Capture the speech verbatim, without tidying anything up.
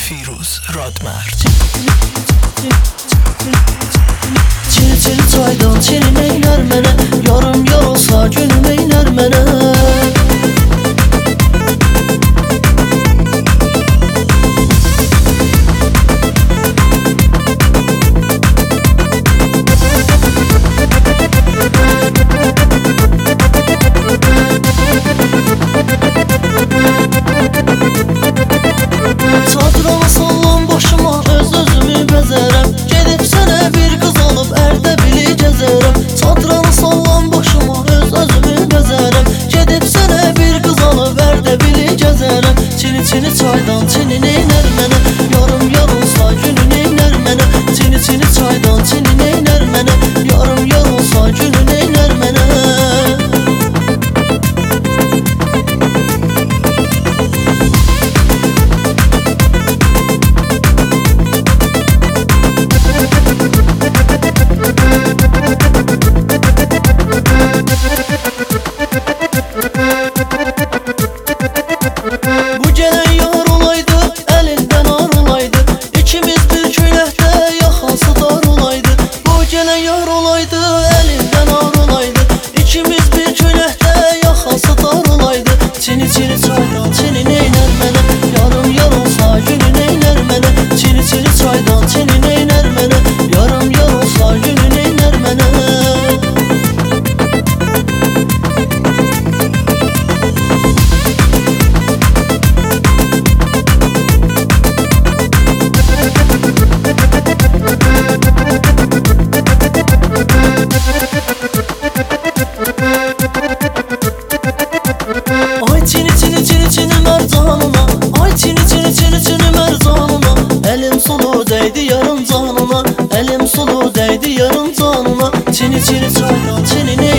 فیروز رادمرد. Çil çil çaydan çilin eyler mene, yarım yarılsa günüm eyler mene. Çadrama sallam başıma, öz özümü bezerem. Gedib sənə bir qız alıb ərdə bili gəzərəm. Çadrama sallam başıma, öz özümü bezərəm. Gedib sənə bir qız alıb ərdə bili gəzərəm. Çini çini çaydan çini neylər mənə, yarım yarılsa günün eylər mənə. Çini çini çaydan çini neylər mənə, yarım yarılsa günün eylər mənə. Bu gelen yar olaydı, elinden ar olaydı. İkimiz bir küləkdə yaxası dar olaydı. Bu gelen yar olaydı, elinden ar olaydı. İkimiz bir küləkdə yaxası dar olaydı. Çini çini çaydan çini neylər mənə, yarım yarılsa günün eylər mənə. Çini çini çaydan çini neylər mənə, yarım yarılsa günün eylər mənə. Ay çini çini çini çini mercanına, ay çini çini çini çini mercanına. Elim sulu değdi yarım canına, elim sulu değdi yarım canına. Çini çini çaydan çini ne